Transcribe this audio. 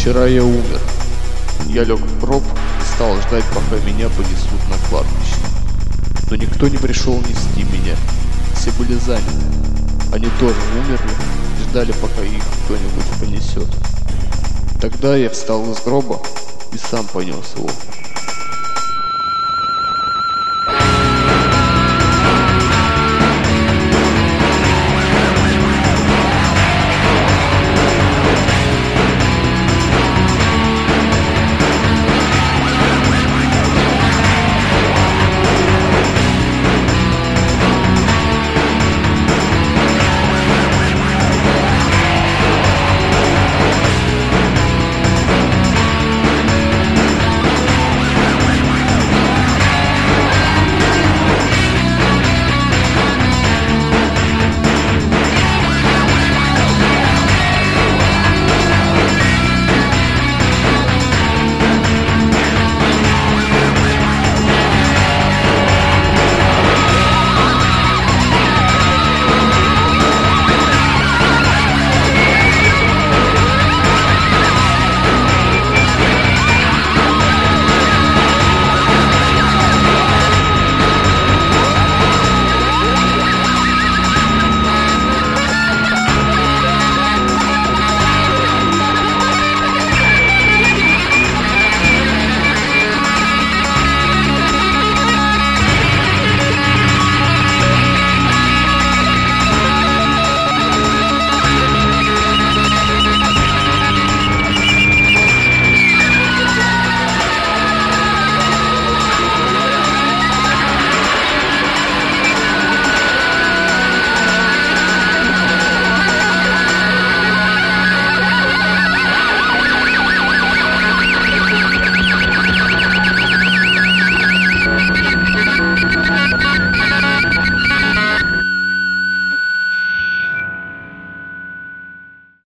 Вчера я умер. Я лег в гроб и стал ждать, пока меня понесут на кладбище. Но никто не пришел нести меня. Все были заняты. Они тоже умерли, ждали, пока их кто-нибудь понесет. Тогда я встал из гроба и сам понес его.